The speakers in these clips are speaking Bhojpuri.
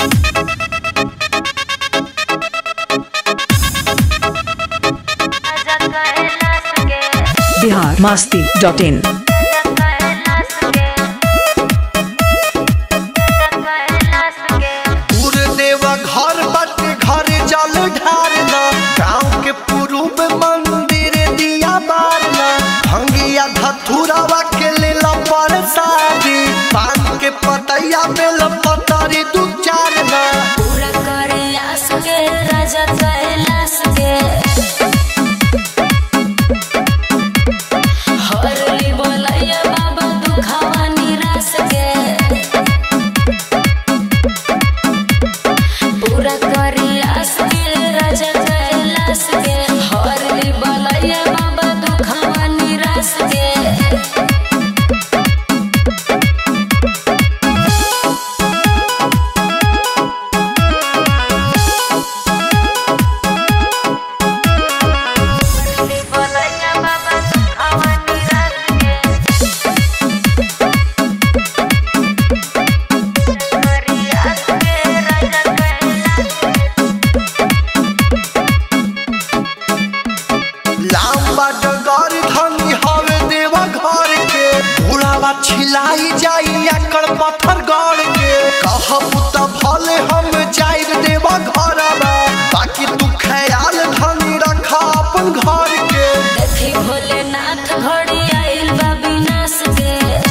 biharmasti.in घर बट घर जल ढारना गाँव के पूर्व मंदिर दिया बारना भंगिया धथुरावा के लेला परसादी पान के पतैया बेल पतरी दू चारना पूरा करे आस के राजा कैलाश के हरली बोलैया बाबा दुखावा निराश के पूरा करे आस के राजा कैलाश के हरली बोलैया बाबा दुखावा निराश के छिलाई जाई एकड़ पत्थर गड़ के कहब त भले हम जाई देवा घरवा बाकी तू ख्याल धनी रखा अपन घर के देखी भोलेनाथ घड़ी आइल बा विनाश के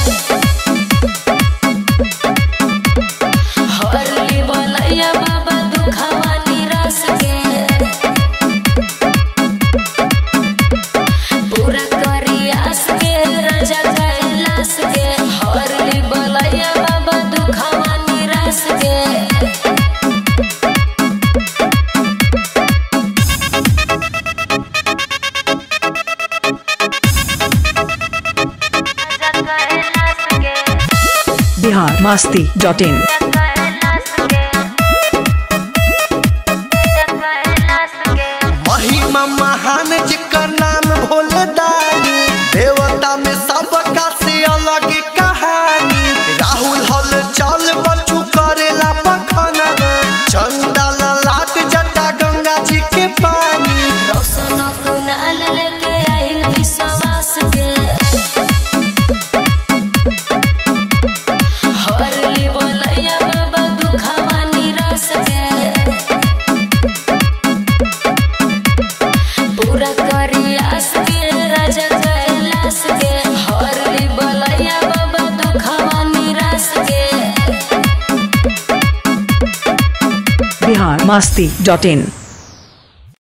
हरली बोलैया बाबा दुखावा निराश के पूरा करी आस के राजा कैलाश के हरली बोलैया बाबा दुखावा निराश के biharmasti.in महिमा महान जिकर नाम भोले दानी देवता में सबका से अलग कहानी राहुल हल चल बचू करेला पखना चंदा लाट जटा गंगा जी के पानी रोशन कुनाल लेके आइल विश्वास के हरली बोलैया बाबा दुखावा निराश के पूरा करी आस के राजा कैलाश के हरली बोलैया बाबा दुखावा निराश के biharmasti.in